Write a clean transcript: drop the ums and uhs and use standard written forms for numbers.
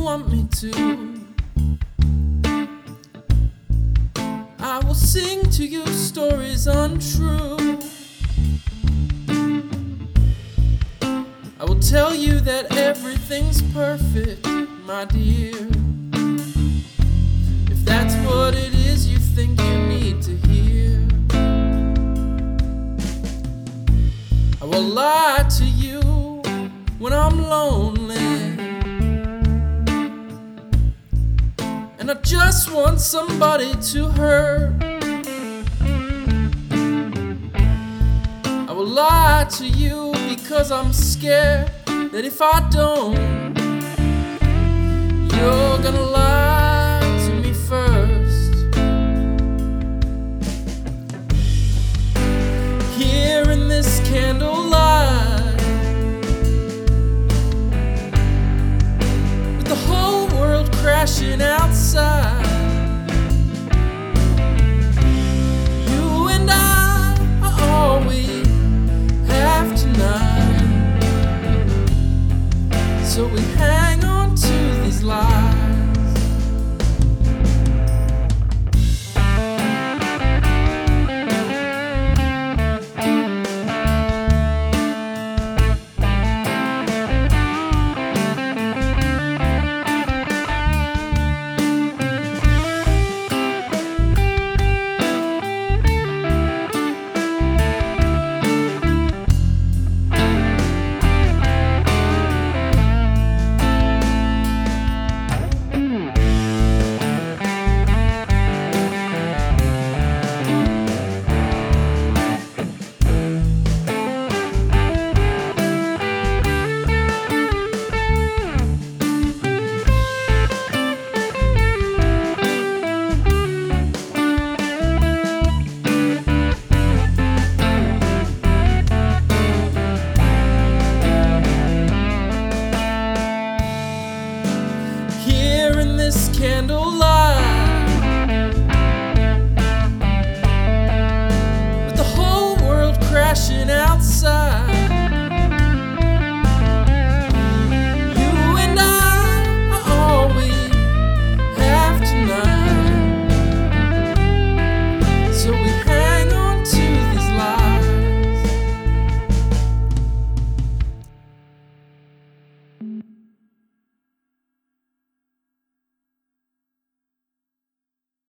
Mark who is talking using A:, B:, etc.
A: want me to. I will sing to you stories untrue. I will tell you that everything's perfect, my dear. If that's what it is you think you need to hear, I will lie to you when I'm lonely, and I just want somebody to hurt. I will lie to you because I'm scared that if I don't, you're gonna lie.